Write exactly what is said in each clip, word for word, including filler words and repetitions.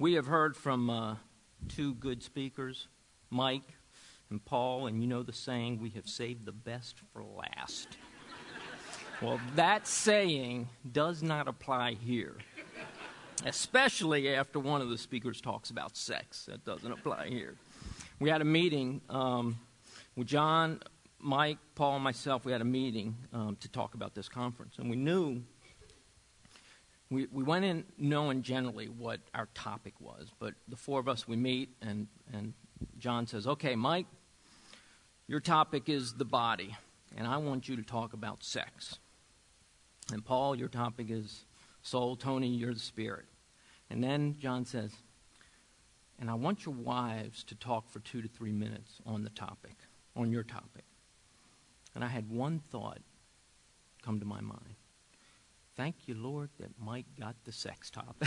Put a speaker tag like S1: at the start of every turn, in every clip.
S1: We have heard from uh, two good speakers, Mike and Paul, and you know the saying, we have saved the best for last. Well, that saying does not apply here, especially after one of the speakers talks about sex. That doesn't apply here. We had a meeting um, with John, Mike, Paul, and myself. We had a meeting um, to talk about this conference, and we knew We we went in knowing generally what our topic was, but the four of us, we meet, and, and John says, okay, Mike, your topic is the body, and I want you to talk about sex. And Paul, your topic is soul. Tony, you're the spirit. And then John says, and I want your wives to talk for two to three minutes on the topic, on your topic. And I had one thought come to my mind. Thank you, Lord, that Mike got the sex topic.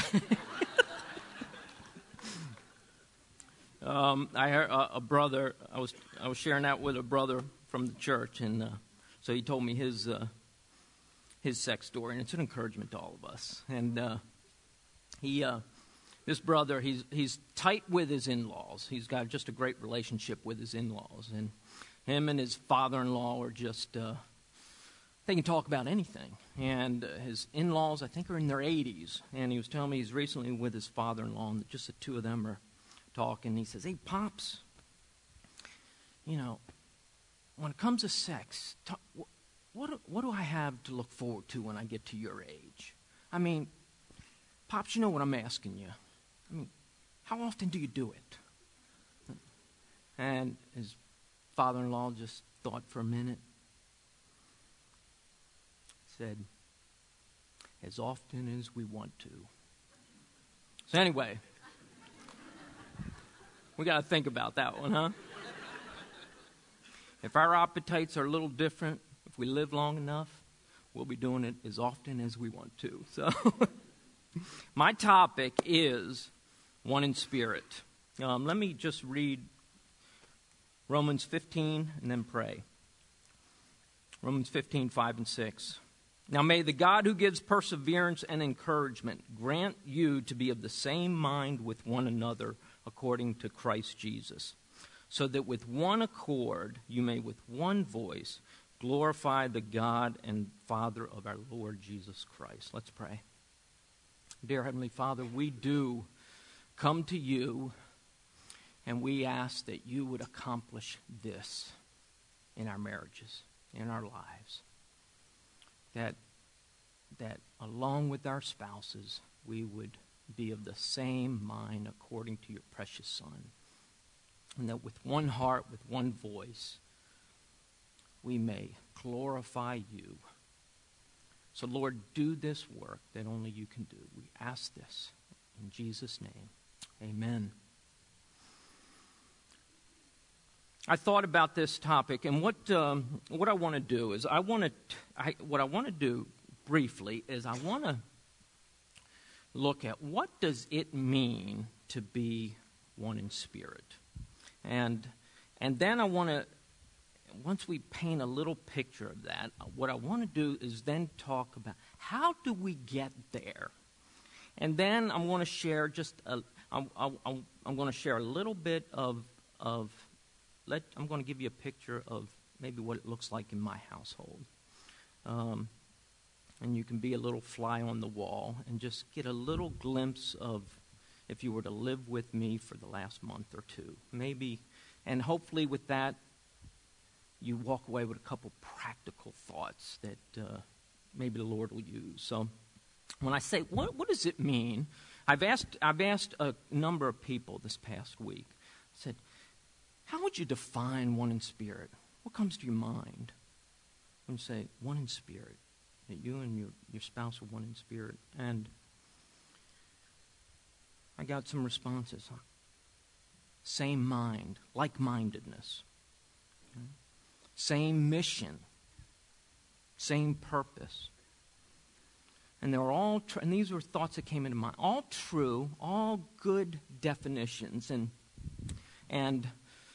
S1: um, I heard a, a brother. I was I was sharing that with a brother from the church, and uh, so he told me his uh, his sex story, and it's an encouragement to all of us. And uh, he, uh, this brother, he's he's tight with his in-laws. He's got just a great relationship with his in-laws, and him and his father-in-law are just. Uh, They can talk about anything. And uh, his in-laws, I think, are in their eighties. And he was telling me he's recently with his father-in-law, and just the two of them are talking. He says, hey, Pops, you know, when it comes to sex, talk, what, what, do, what do I have to look forward to when I get to your age? I mean, Pops, you know what I'm asking you. I mean, how often do you do it? And his father-in-law just thought for a minute. Said, as often as we want to. So anyway, we got to think about that one, huh? If our appetites are a little different, if we live long enough, we'll be doing it as often as we want to. So my topic is one in spirit. Um, let me just read Romans fifteen and then pray. Romans fifteen, five and six. Now may the God who gives perseverance and encouragement grant you to be of the same mind with one another according to Christ Jesus, so that with one accord you may with one voice glorify the God and Father of our Lord Jesus Christ. Let's pray. Dear Heavenly Father, we do come to you and we ask that you would accomplish this in our marriages, in our lives. That, that along with our spouses, we would be of the same mind according to your precious Son. And that with one heart, with one voice, we may glorify you. So Lord, do this work that only you can do. We ask this in Jesus' name. Amen. I thought about this topic, and what um, what I want to do is I want to I, what I want to do briefly is I want to look at what does it mean to be one in spirit, and and then I want to once we paint a little picture of that, what I want to do is then talk about how do we get there, and then I'm going to share just a, I'm, I'm, I'm going to share a little bit of of. Let, I'm going to give you a picture of maybe what it looks like in my household. Um, and you can be a little fly on the wall and just get a little glimpse of if you were to live with me for the last month or two. Maybe, and hopefully with that, you walk away with a couple practical thoughts that uh, maybe the Lord will use. So when I say, what, what does it mean? I've asked, I've asked a number of people this past week. I said, how would you define one in spirit? What comes to your mind when you say one in spirit? That you and your, your spouse are one in spirit. And I got some responses. Same mind, like-mindedness. Okay? Same mission, same purpose. And they were all, tr- and these were thoughts that came into mind. All true, all good definitions. And and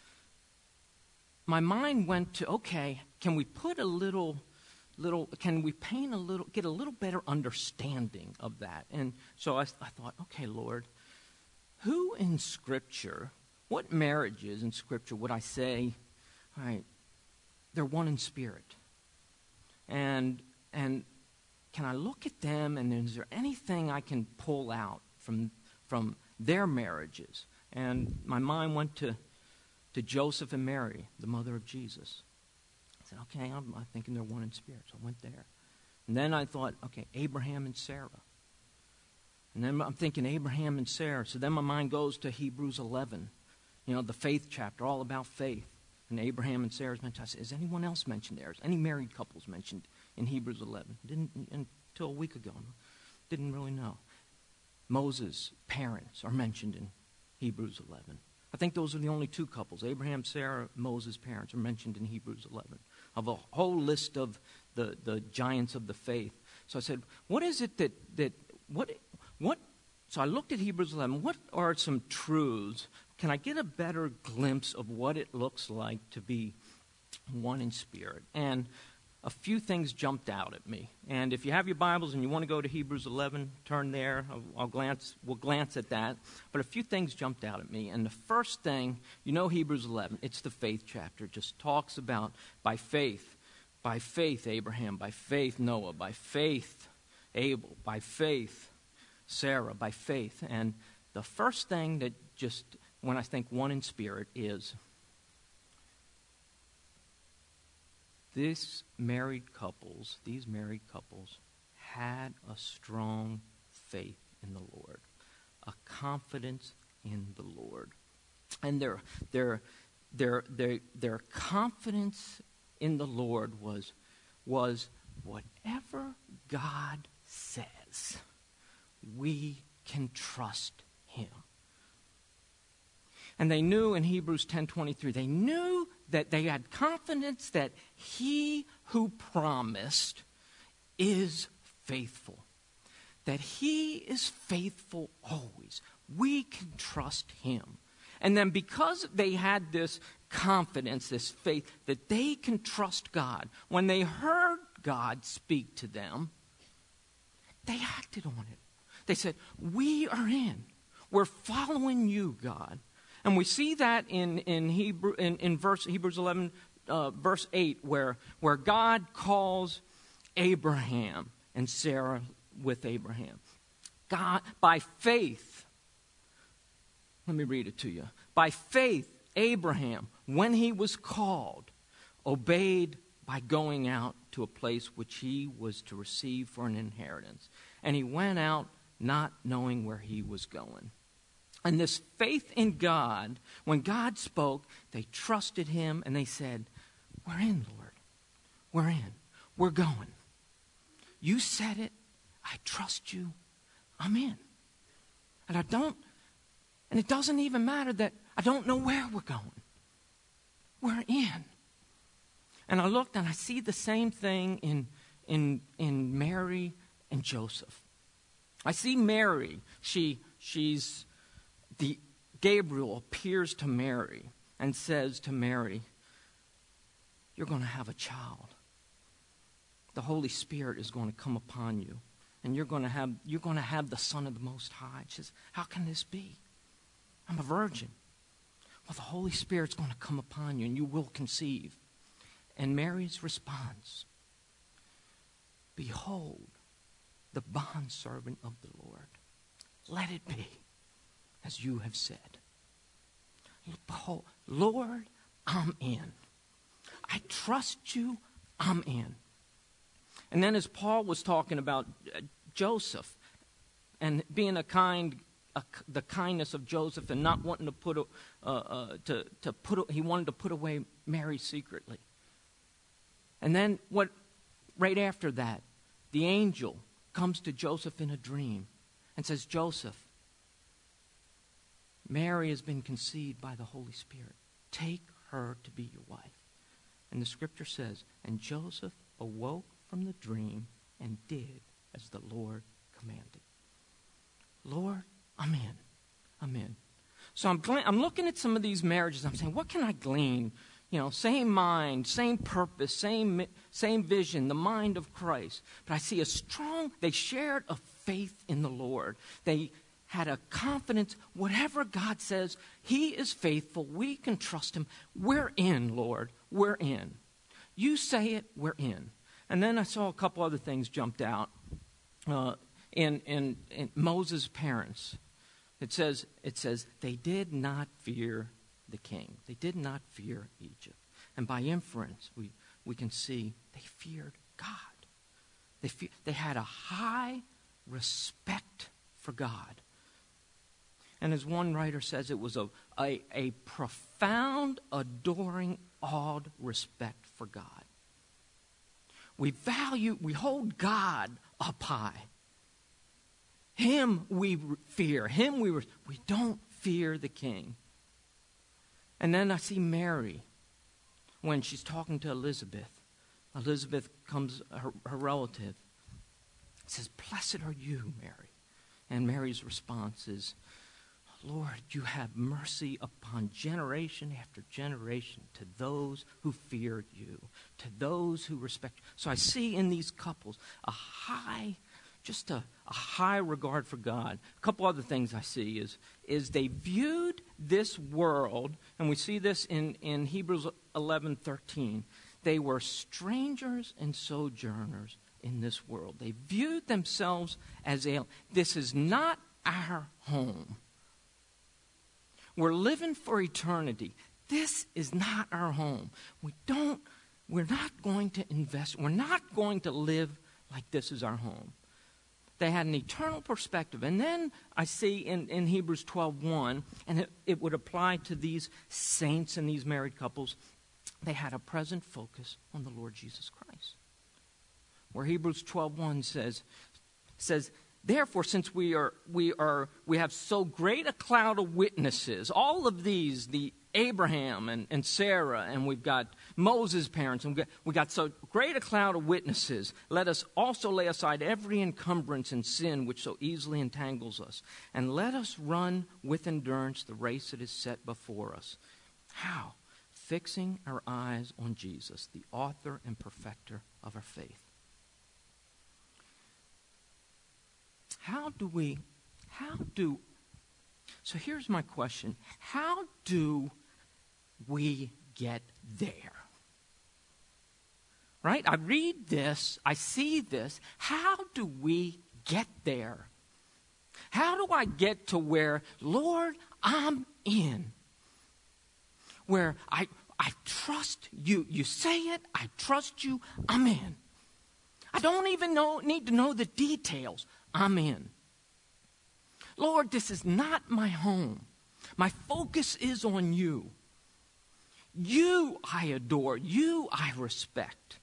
S1: my mind went to, okay, can we put a little, little, can we paint a little, get a little better understanding of that? And so I, I thought, okay, Lord, who in Scripture, what marriages in Scripture would I say, all right, they're one in spirit? And and can I look at them, and is there anything I can pull out from from their marriages? And my mind went to, to Joseph and Mary, the mother of Jesus. I said, okay, I'm, I'm thinking they're one in spirit, so I went there. And then I thought, okay, Abraham and Sarah. And then I'm thinking Abraham and Sarah. So then my mind goes to Hebrews eleven, you know, the faith chapter, all about faith. And Abraham and Sarah's mentioned. I said, is anyone else mentioned there? Is any married couples mentioned in Hebrews eleven? Didn't until a week ago. Didn't really know. Moses' parents are mentioned in Hebrews eleven. I think those are the only two couples. Abraham, Sarah, Moses' parents are mentioned in Hebrews eleven. Of a whole list of the, the giants of the faith. So I said, what is it that, that what, what, so I looked at Hebrews eleven. What are some truths? Can I get a better glimpse of what it looks like to be one in spirit? And a few things jumped out at me. And if you have your Bibles and you want to go to Hebrews eleven, turn there. I'll, I'll glance, we'll glance at that. But a few things jumped out at me. And the first thing, you know Hebrews eleven, it's the faith chapter. It just talks about by faith, by faith Abraham, by faith Noah, by faith Abel, by faith Sarah, by faith. And the first thing that just, when I think one in spirit, is This married couples, these married couples had a strong faith in the Lord, a confidence in the Lord. And their their their their their confidence in the Lord was was whatever God says, we can trust him. And they knew in Hebrews ten twenty-three, they knew that they had confidence that he who promised is faithful. That he is faithful always. We can trust him. And then because they had this confidence, this faith, that they can trust God, when they heard God speak to them, they acted on it. They said, we are in. We're following you, God. And we see that in in Hebrew in, in verse Hebrews eleven, uh, verse eight, where where God calls Abraham and Sarah with Abraham. God, by faith, let me read it to you. By faith, Abraham, when he was called, obeyed by going out to a place which he was to receive for an inheritance. And he went out not knowing where he was going. And this faith in God, when God spoke, they trusted him and they said, we're in, Lord. We're in. We're going. You said it. I trust you. I'm in. And I don't, and it doesn't even matter that I don't know where we're going. We're in. And I looked and I see the same thing in, in, in Mary and Joseph. I see Mary. She, she's... The, Gabriel appears to Mary and says to Mary, you're going to have a child. The Holy Spirit is going to come upon you. And you're going to have you're going to have the Son of the Most High. She says, how can this be? I'm a virgin. Well, the Holy Spirit's going to come upon you and you will conceive. And Mary's response, behold, the bondservant of the Lord. Let it be as you have said. Behold, Lord, I'm in. I trust you, I'm in. And then as Paul was talking about uh, Joseph and being a kind, a, the kindness of Joseph and not wanting to put, a, uh, uh, to, to put, a, he wanted to put away Mary secretly. And then what, right after that, the angel comes to Joseph in a dream and says, Joseph, Mary has been conceived by the Holy Spirit. Take her to be your wife. And the scripture says, and Joseph awoke from the dream and did as the Lord commanded. Lord, I'm in. I'm in. So I'm, gl- I'm looking at some of these marriages. I'm saying, what can I glean? You know, same mind, same purpose, same, same vision, the mind of Christ. But I see a strong, they shared a faith in the Lord. They had a confidence, whatever God says, he is faithful. We can trust him. We're in, Lord. We're in. You say it, we're in. And then I saw a couple other things jumped out. Uh, in, in, in Moses' parents, it says, it says, they did not fear the king. They did not fear Egypt. And by inference, we, we can see they feared God. They, fe- they had a high respect for God. And as one writer says, it was a, a, a profound, adoring, awed respect for God. We value, we hold God up high. Him we fear. Him we, we don't fear the king. And then I see Mary when she's talking to Elizabeth. Elizabeth comes, her, her relative, says, "Blessed are you, Mary." And Mary's response is, "Lord, you have mercy upon generation after generation to those who fear you, to those who respect you." So I see in these couples a high, just a, a high regard for God. A couple other things I see is, is they viewed this world, and we see this in, in Hebrews eleven thirteen. They were strangers and sojourners in this world. They viewed themselves as aliens. This is not our home. We're living for eternity. This is not our home. We don't, we're not going to invest. We're not going to live like this is our home. They had an eternal perspective. And then I see in, in Hebrews twelve one, and it, it would apply to these saints and these married couples, they had a present focus on the Lord Jesus Christ. Where Hebrews twelve one says, says, "Therefore, since we are we are we have so great a cloud of witnesses, all of these, the Abraham and, and Sarah, and we've got Moses' parents, and we got, we got so great a cloud of witnesses, let us also lay aside every encumbrance and sin which so easily entangles us, and let us run with endurance the race that is set before us." How? Fixing our eyes on Jesus, the author and perfecter of our faith. How do we, how do, so here's my question. How do we get there? Right? I read this, I see this. How do we get there? How do I get to where, Lord, I'm in? Where I, I trust you. You say it, I trust you, I'm in. I don't even know, need to know the details. I'm in. Lord, this is not my home. My focus is on you. You I adore. You I respect.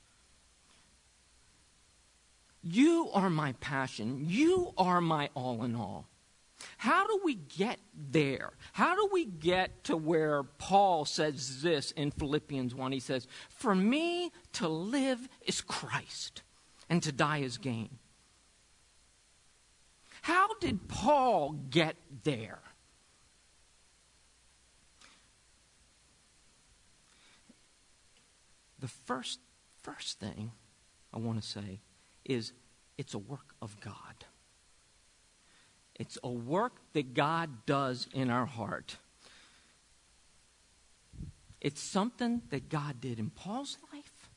S1: You are my passion. You are my all in all. How do we get there? How do we get to where Paul says this in Philippians one? He says, "For me to live is Christ, and to die is gain." How did Paul get there? The first, first thing I want to say is it's a work of God. It's a work that God does in our heart. It's something that God did in Paul's life.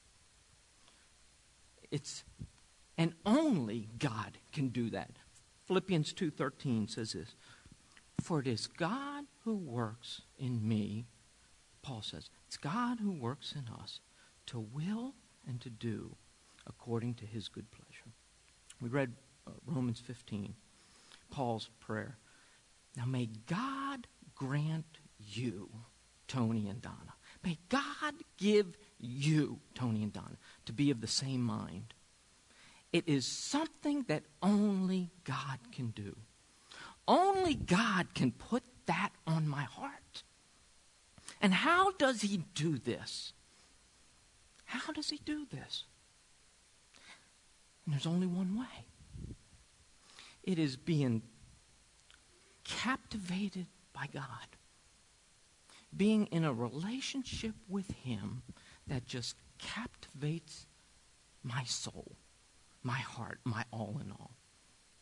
S1: It's, and only God can do that. Philippians two thirteen says this, "For it is God who works in me," Paul says, "it's God who works in us to will and to do according to his good pleasure." We read uh, Romans fifteen, Paul's prayer. Now may God grant you, Tony and Donna, may God give you, Tony and Donna, to be of the same mind. It is something that only God can do. Only God can put that on my heart. And how does he do this? How does he do this? And there's only one way. It is being captivated by God. Being in a relationship with him that just captivates my soul, my heart, my all in all.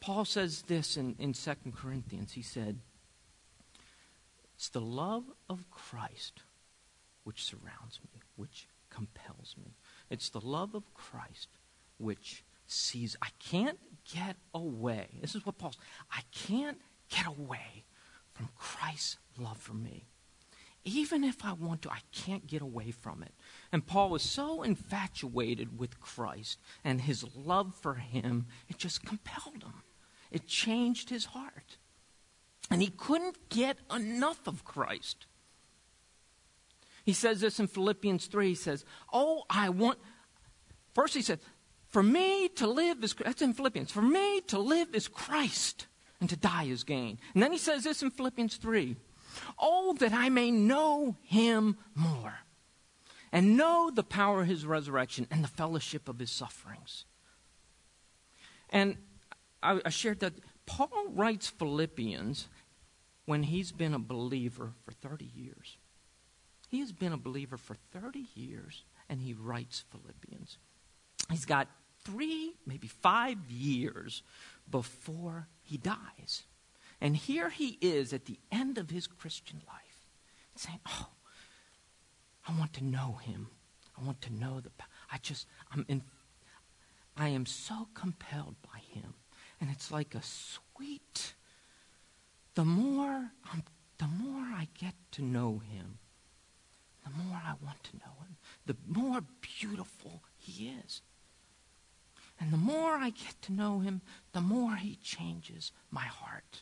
S1: Paul says this in, in Second Corinthians. He said, it's the love of Christ which surrounds me, which compels me. It's the love of Christ which sees. I can't get away. This is what Paul's, I can't get away from Christ's love for me. Even if I want to, I can't get away from it. And Paul was so infatuated with Christ and his love for him, it just compelled him. It changed his heart. And he couldn't get enough of Christ. He says this in Philippians three. He says, oh, I want... First he said, for me to live is... That's in Philippians. For me to live is Christ, and to die is gain. And then he says this in Philippians three. Oh, that I may know him more, and know the power of his resurrection and the fellowship of his sufferings. And I, I shared that Paul writes Philippians when he's been a believer for thirty years. He has been a believer for thirty years, and he writes Philippians. He's got three, maybe five years before he dies. And here he is at the end of his Christian life, saying, oh, I want to know him. I want to know the, I just, I'm in, I am so compelled by him. And it's like a sweet, the more, I'm, the more I get to know him, the more I want to know him, the more beautiful he is. And the more I get to know him, the more he changes my heart.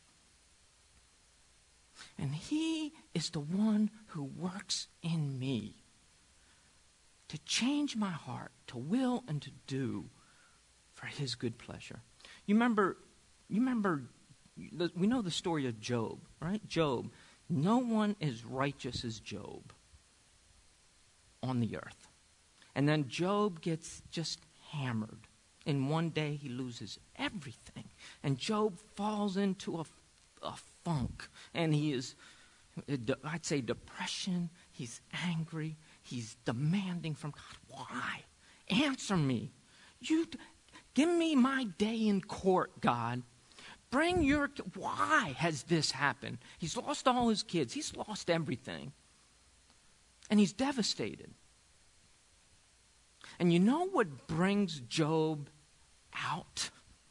S1: And he is the one who works in me to change my heart, to will and to do for his good pleasure. You remember, you remember, we know the story of Job, right? Job, no one as righteous as Job on the earth. And then Job gets just hammered. In one day he loses everything. And Job falls into a, a funk. And he is, I'd say, depression. He's angry. He's demanding from God, why? Answer me. You give me my day in court, God. Bring your, why has this happened? He's lost all his kids. He's lost everything. And he's devastated. And you know what brings Job out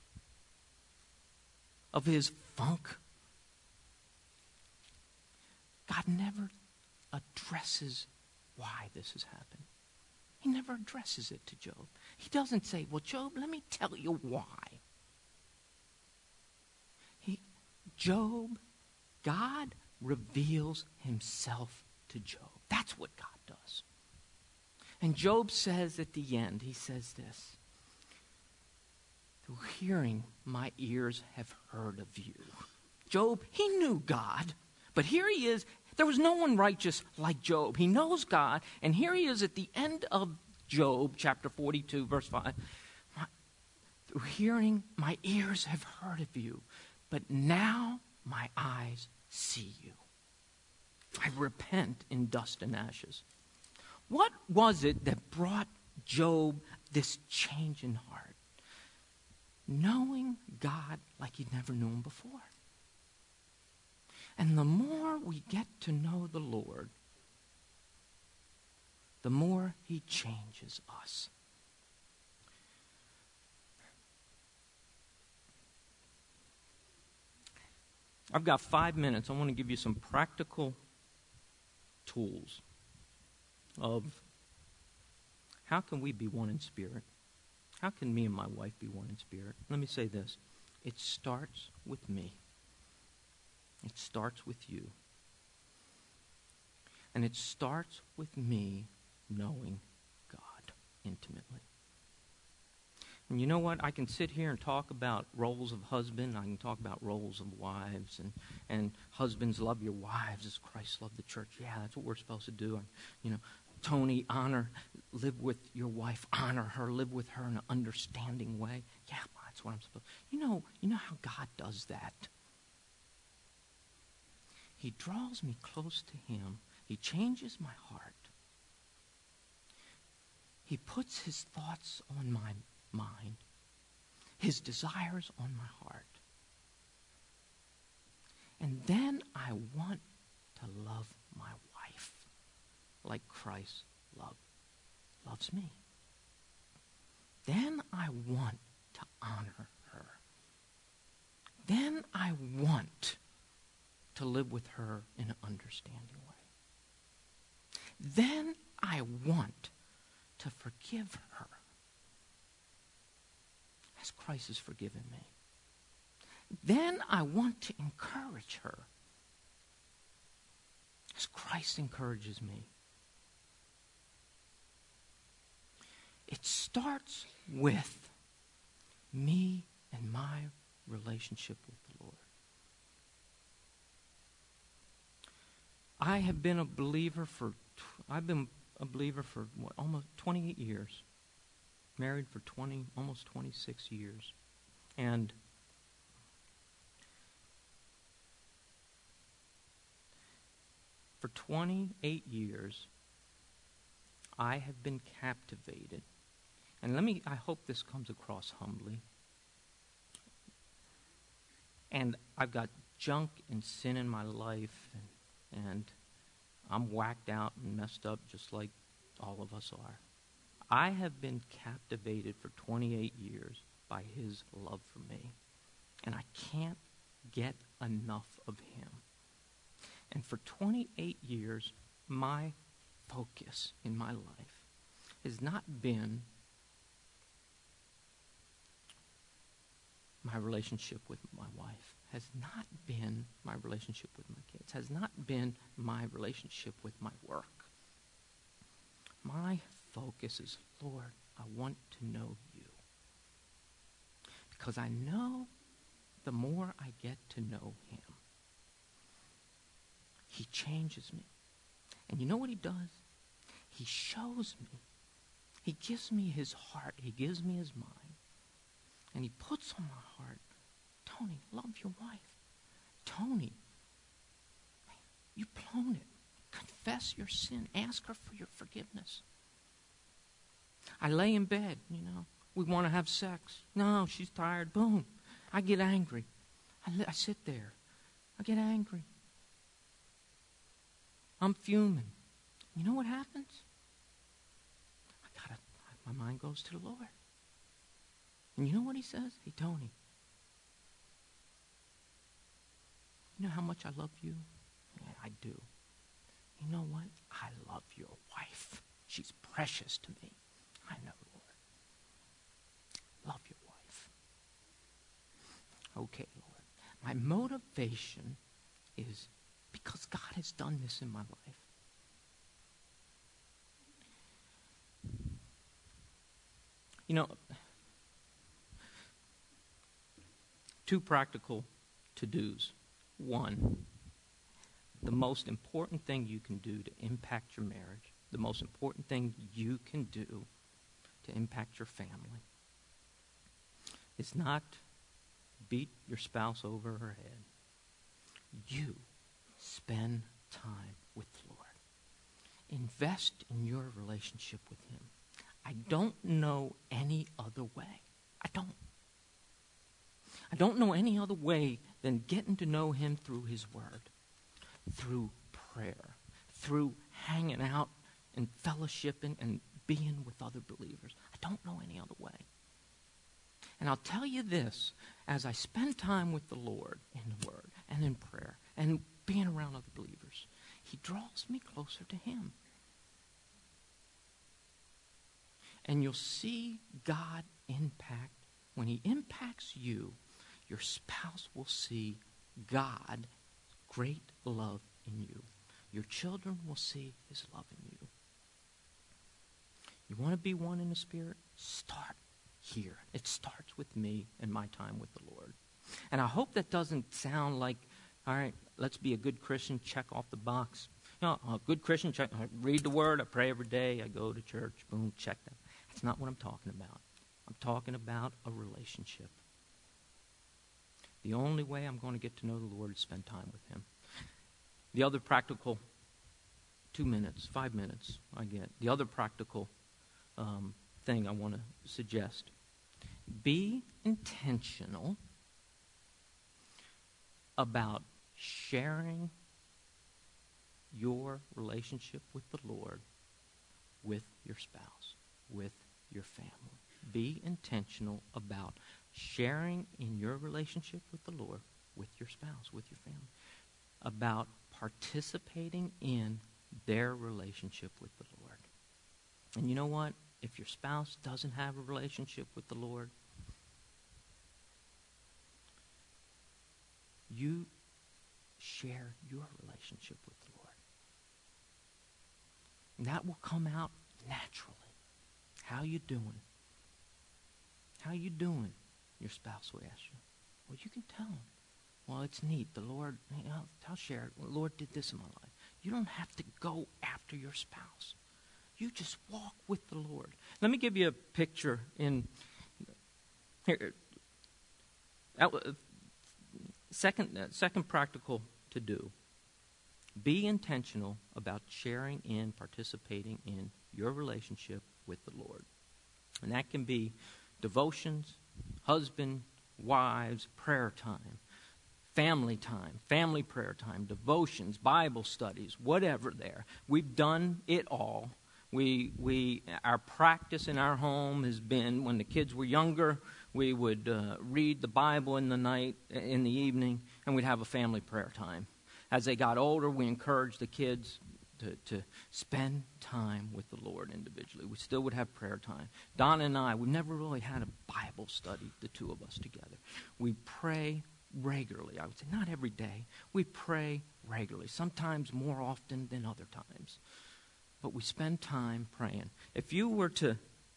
S1: of his funk? God never addresses why this has happened. He never addresses it to Job. He doesn't say, well, Job, let me tell you why. He, Job, God reveals himself to Job. That's what God does. And Job says at the end, he says this, through hearing my ears have heard of you. Job, he knew God, but here he is. There was no one righteous like Job. He knows God, and here he is at the end of Job, chapter forty-two, verse five. My, through hearing my ears have heard of you, but now my eyes see you. I repent in dust and ashes. What was it that brought Job this change in heart? Knowing God like he'd never known him before. And the more we get to know the Lord, the more he changes us. I've got five minutes. I want to give you some practical tools of how can we be one in spirit? How can me and my wife be one in spirit? Let me say this. It starts with me. It starts with you. And it starts with me knowing God intimately. And you know what? I can sit here and talk about roles of husband. I can talk about roles of wives. And, and husbands, love your wives as Christ loved the church. Yeah, that's what we're supposed to do. And, you know, Tony, honor, live with your wife, honor her, live with her in an understanding way. Yeah, that's what I'm supposed to. You know, you know how God does that? He draws me close to him. He changes my heart. He puts his thoughts on my mind, his desires on my heart. And then I want to love my wife like Christ love, loves me. Then I want to honor her. Then I want to live with her in an understanding way. Then I want to forgive her as Christ has forgiven me. Then I want to encourage her as Christ encourages me. It starts with me and my relationship with the Lord. I have been a believer for, I've been a believer for what, almost twenty-eight years. Married for twenty, almost twenty-six years. And for twenty-eight years, I have been captivated. And let me, I hope this comes across humbly. And I've got junk and sin in my life, and, and I'm whacked out and messed up just like all of us are. I have been captivated for twenty-eight years by his love for me. And I can't get enough of him. And for twenty-eight years, my focus in my life has not been my relationship with my wife, has not been my relationship with my kids, has not been my relationship with my work. My focus is, Lord, I want to know you. Because I know the more I get to know him, he changes me. And you know what he does? He shows me. He gives me his heart. He gives me his mind. And he puts on my heart, Tony, love your wife. Tony, you've blown it. Confess your sin. Ask her for your forgiveness. I lay in bed, you know. We want to have sex. No, she's tired. Boom. I get angry. I, li- I sit there. I get angry. I'm fuming. You know what happens? I gotta, my mind goes to the Lord. And you know what he says? Hey, Tony, you know how much I love you? Yeah, I do. You know what? I love your wife. She's precious to me. I know, Lord. Love your wife. Okay, Lord. My motivation is because God has done this in my life. You know, two practical to-dos. One, the most important thing you can do to impact your marriage, the most important thing you can do to impact your family is not beat your spouse over her head. You spend time with the Lord. Invest in your relationship with him. I don't know any other way. I don't. I don't know any other way than getting to know him through his word, through prayer, through hanging out and fellowshipping and being with other believers. I don't know any other way. And I'll tell you this, as I spend time with the Lord in the word and in prayer and being around other believers, he draws me closer to him. And you'll see God impact. When he impacts you, your spouse will see God's great love in you. Your children will see his love in you. You want to be one in the Spirit? Start here. It starts with me and my time with the Lord. And I hope that doesn't sound like, all right, let's be a good Christian, check off the box. You know, a good Christian, check, I read the Word, I pray every day, I go to church, boom, check that. That's not what I'm talking about. I'm talking about a relationship. The only way I'm going to get to know the Lord is spend time with him. The other practical, two minutes, five minutes, I get. The other practical um, thing I want to suggest, be intentional about sharing your relationship with the Lord with your spouse, with your family. Be intentional about sharing in your relationship with the Lord, with your spouse, with your family, about participating in their relationship with the Lord. And you know what? If your spouse doesn't have a relationship with the Lord, you share your relationship with the Lord. And that will come out naturally. How you doing? How you doing? Your spouse will ask you. Well, you can tell them. Well, it's neat. The Lord, you know, I'll share it. The Lord did this in my life. You don't have to go after your spouse. You just walk with the Lord. Let me give you a picture in here. Second, uh, second practical to do. Be intentional about sharing in, participating in your relationship with the Lord. And that can be devotions, husband, wives, prayer time, family time, family prayer time, devotions, Bible studies, whatever there. We've done it all. We, we, our practice in our home has been when the kids were younger, we would uh, read the Bible in the night, in the evening, and we'd have a family prayer time. As they got older, we encouraged the kids to, to spend time with the Lord individually. We still would have prayer time. Donna and I, we never really had a Bible study, the two of us together. We pray regularly. I would say not every day. We pray regularly, sometimes more often than other times. But we spend time praying. If you were to,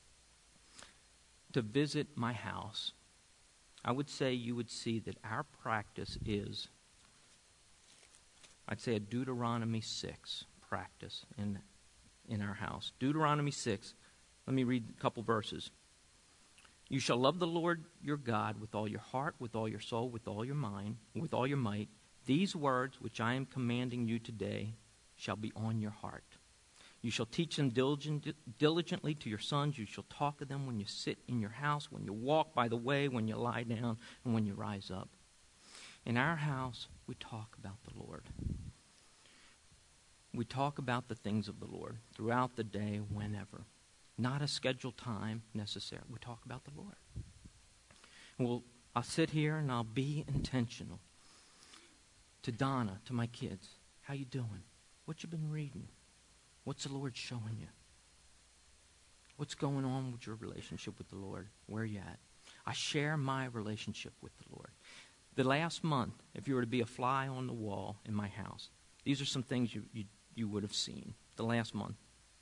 S1: to visit my house, I would say you would see that our practice is, I'd say a Deuteronomy six practice in, in our house. Deuteronomy six, let me read a couple verses. You shall love the Lord your God with all your heart, with all your soul, with all your mind, with all your might. These words which I am commanding you today shall be on your heart. You shall teach them diligent, diligently to your sons. You shall talk of them when you sit in your house, when you walk by the way, when you lie down, and when you rise up. In our house, we talk about the Lord. We talk about the things of the Lord throughout the day, whenever. Not a scheduled time necessarily. We talk about the Lord. Well, I'll sit here and I'll be intentional. To Donna, to my kids, how you doing? What you been reading? What's the Lord showing you? What's going on with your relationship with the Lord? Where are you at? I share my relationship with the Lord. The last month, if you were to be a fly on the wall in my house, these are some things you, you, you would have seen the last month.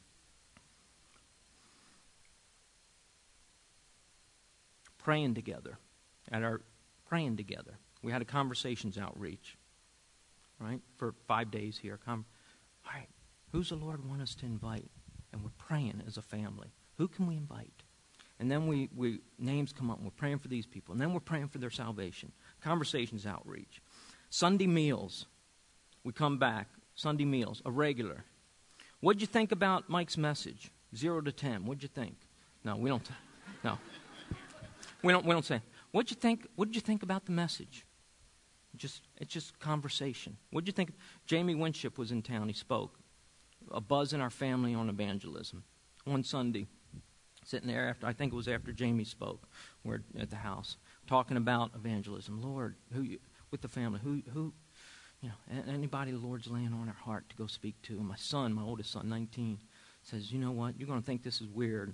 S1: Praying together. At our praying together. We had a conversations outreach, right, for five days here. Com- All right. Who's the Lord want us to invite? And we're praying as a family. Who can we invite? And then we, we names come up and we're praying for these people. And then we're praying for their salvation. Conversations outreach. Sunday meals. We come back. Sunday meals. A regular. What'd you think about Mike's message? Zero to ten. What'd you think? No, we don't. No. We don't we don't say. What'd you think? What did you think about the message? Just it's just conversation. What'd you think? Jamie Winship was in town. He spoke. A buzz in our family on evangelism. One Sunday, sitting there after, I think it was after Jamie spoke, we're at the house, talking about evangelism. Lord, who you, with the family, who, who, you know, anybody the Lord's laying on our heart to go speak to. And my son, my oldest son, nineteen, says, you know what, you're going to think this is weird.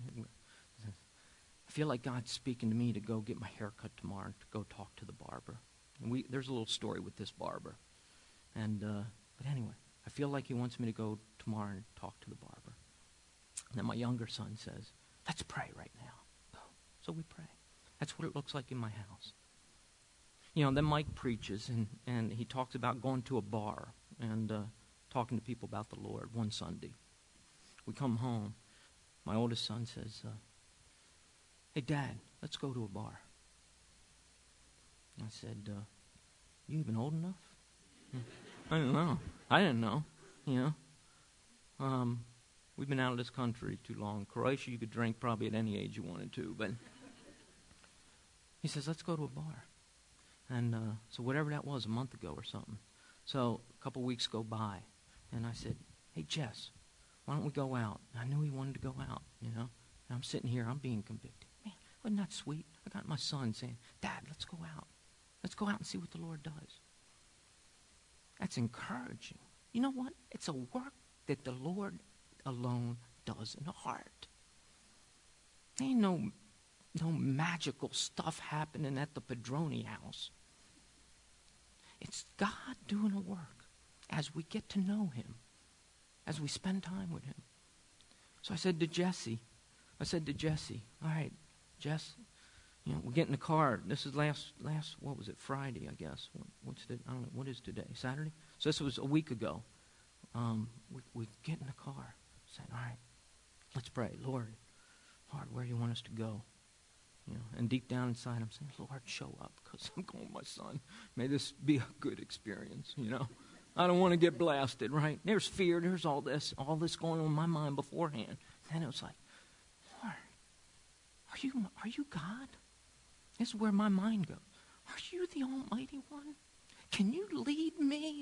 S1: I feel like God's speaking to me to go get my hair cut tomorrow, to go talk to the barber. And we, there's a little story with this barber. And, uh, but anyway. I feel like he wants me to go tomorrow and talk to the barber. And then my younger son says, let's pray right now. So we pray. That's what it looks like in my house. You know, then Mike preaches, and, and he talks about going to a bar and uh, talking to people about the Lord one Sunday. We come home. My oldest son says, uh, hey, Dad, let's go to a bar. I said, uh, you even old enough? I don't know. I didn't know, you know. Um, we've been out of this country too long. Croatia, you could drink probably at any age you wanted to. But he says, let's go to a bar. And uh, so whatever that was, a month ago or something. So a couple weeks go by, and I said, hey, Jess, why don't we go out? And I knew he wanted to go out, you know. And I'm sitting here, I'm being convicted. Man, wasn't that sweet? I got my son saying, Dad, let's go out. Let's go out and see what the Lord does. That's encouraging. You know what? It's a work that the Lord alone does in the heart. There ain't no, no magical stuff happening at the Padroni house. It's God doing a work as we get to know him, as we spend time with him. So I said to Jesse, I said to Jesse, all right, Jess, you know, we get in the car. This is last, last, what was it, Friday, I guess. What, what's the, I don't know, what is today, Saturday? So this was a week ago. Um, we, we get in the car, saying, all right, let's pray. Lord, Lord, where do you want us to go? You know, and deep down inside, I'm saying, Lord, show up, because I'm going with my son. May this be a good experience, you know. I don't want to get blasted, right? There's fear. There's all this, all this going on in my mind beforehand. And it was like, Lord, are you, are you God? This is where my mind goes. Are you the Almighty One? Can you lead me?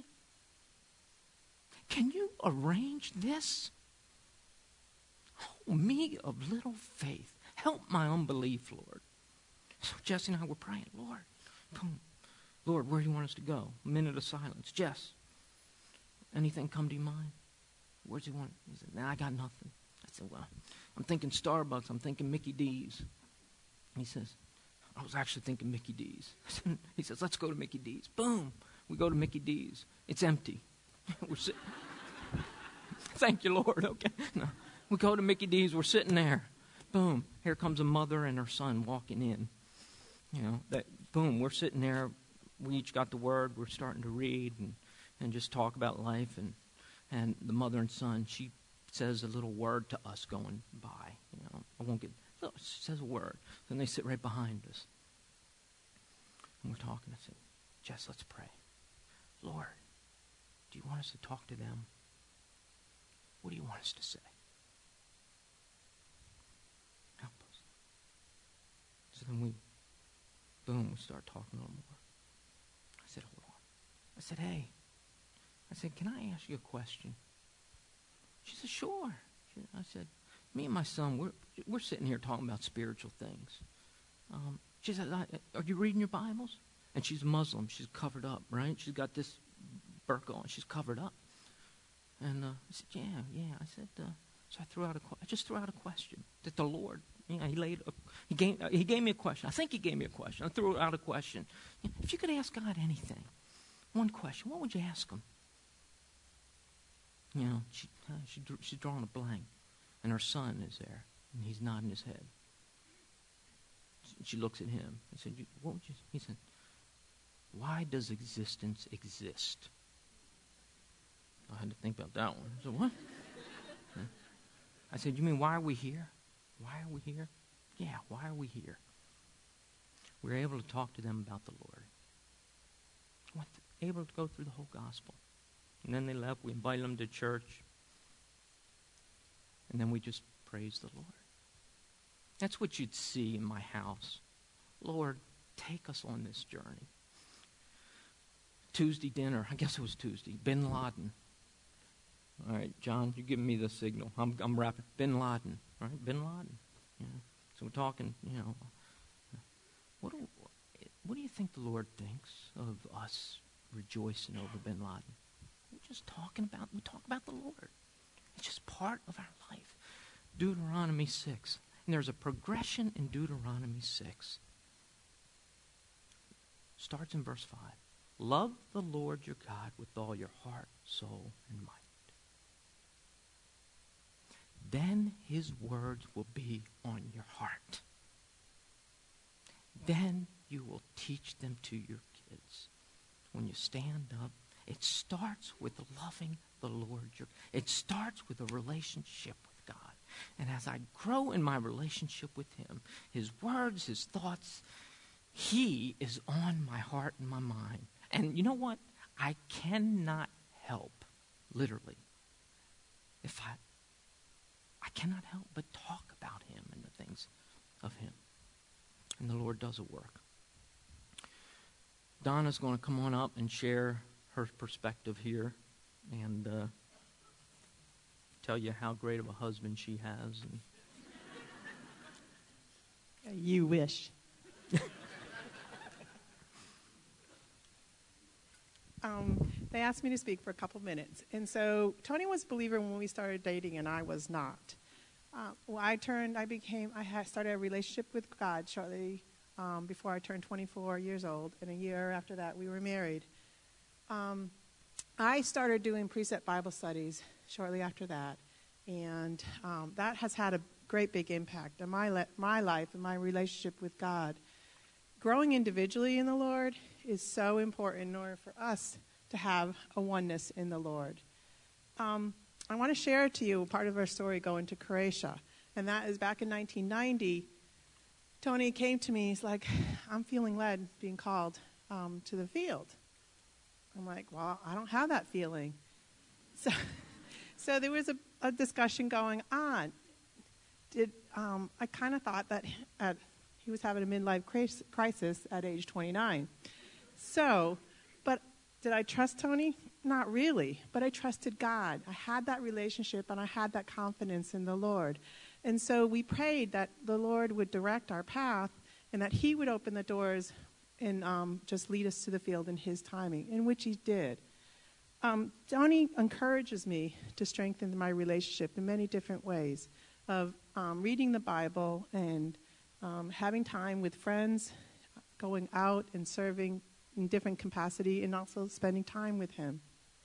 S1: Can you arrange this? Oh, me of little faith. Help my unbelief, Lord. So Jesse and I were praying, Lord, boom. Lord, where do you want us to go? A minute of silence. Jess, anything come to your mind? Where do you want? He said, nah, I got nothing. I said, well, I'm thinking Starbucks. I'm thinking Mickey D's. He says, I was actually thinking Mickey D's. He says, let's go to Mickey D's. Boom. We go to Mickey D's. It's empty. We're sitting. Thank you, Lord. Okay. No. We go to Mickey D's. We're sitting there. Boom. Here comes a mother and her son walking in. You know, that. Boom. We're sitting there. We each got the word. We're starting to read and, and just talk about life. And, and the mother and son, she says a little word to us going by. You know, I won't get. So she says a word. Then they sit right behind us. And we're talking. I said, Jess, let's pray. Lord, do you want us to talk to them? What do you want us to say? Help us. So then we, boom, we start talking a little more. I said, hold on. I said, hey. I said, can I ask you a question? She said, sure. She, I said, me and my son, we're, we're sitting here talking about spiritual things. Um, she said, are you reading your Bibles? And she's Muslim. She's covered up, right? She's got this burqa on. She's covered up. And uh, I said, yeah, yeah. I said, uh, so I threw out a, I just threw out a question that the Lord, yeah, he laid, a, he gave, uh, he gave me a question. I think he gave me a question. I threw out a question. If you could ask God anything, one question, what would you ask him? You know, she, uh, she, she's drawing a blank, and her son is there, and he's nodding his head. She looks at him and said, what would you, he said, why does existence exist? I had to think about that one. I said, what? I said, you mean why are we here? Why are we here? Yeah, why are we here? We were able to talk to them about the Lord. We were able to go through the whole gospel. And then they left. We invited them to church. And then we just praised the Lord. That's what you'd see in my house. Lord, take us on this journey. Tuesday dinner, I guess it was Tuesday, Bin Laden. All right, John, you're giving me the signal. I'm, I'm rapping. Bin Laden, all right, Bin Laden. You know, so we're talking, you know, what do, what do you think the Lord thinks of us rejoicing over Bin Laden? We're just talking about, we talk about the Lord. It's just part of our life. Deuteronomy six. And there's a progression in Deuteronomy six. Starts in verse five. Love the Lord your God with all your heart, soul, and might. Then his words will be on your heart. Then you will teach them to your kids. When you stand up, it starts with loving the Lord. Your, it starts with a relationship with God. And as I grow in my relationship with him, his words, his thoughts, he is on my heart and my mind. And you know what? I cannot help, literally, if I, I cannot help but talk about him and the things of him. And the Lord does a work. Donna's going to come on up and share her perspective here and uh, tell you how great of a husband she has. And
S2: you wish. um, they asked me to speak for a couple minutes. And so Tony was a believer when we started dating, and I was not. Uh, well, I turned, I became, I had started a relationship with God shortly um, before I turned twenty-four years old, and a year after that we were married. Um, I started doing Precept Bible studies shortly after that, and um, that has had a great big impact on my le- my life and my relationship with God. Growing individually in the Lord is so important in order for us to have a oneness in the Lord. Um, I want to share to you part of our story going to Croatia, and that is back in nineteen ninety. Tony came to me. He's like, "I'm feeling led, being called um, to the field." I'm like, "Well, I don't have that feeling." So, so there was a, a discussion going on. Did um, I kind of thought that at, he was having a midlife crisis at age twenty-nine. So, but did I trust Tony? Not really, but I trusted God. I had that relationship, and I had that confidence in the Lord. And so we prayed that the Lord would direct our path and that he would open the doors and um, just lead us to the field in his timing, in which he did. Um, Tony encourages me to strengthen my relationship in many different ways, of um, reading the Bible and um, having time with friends, going out and serving in different capacity, and also spending time with him.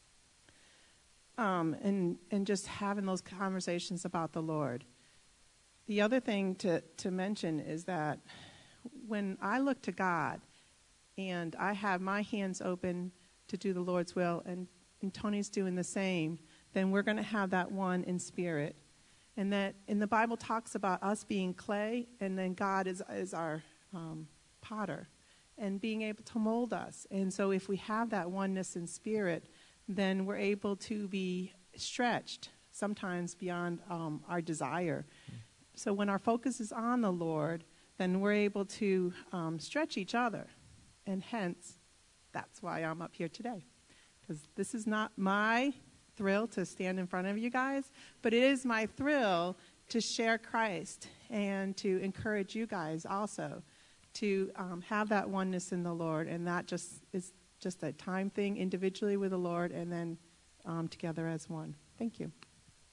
S2: Um, and, and just having those conversations about the Lord. The other thing to, to mention is that when I look to God and I have my hands open to do the Lord's will, and, and Tony's doing the same, then we're going to have that one in spirit. And that, and the Bible talks about us being clay, and then God is, is our um, potter, and being able to mold us. And so if we have that oneness in spirit, then we're able to be stretched, sometimes beyond um, our desire. Mm. So when our focus is on the Lord, then we're able to um, stretch each other. And hence, that's why I'm up here today. Because this is not my thrill to stand in front of you guys, but it is my thrill to share Christ and to encourage you guys also to um, have that oneness in the Lord. And that just is just a time thing individually with the Lord, and then um, together as one. Thank you.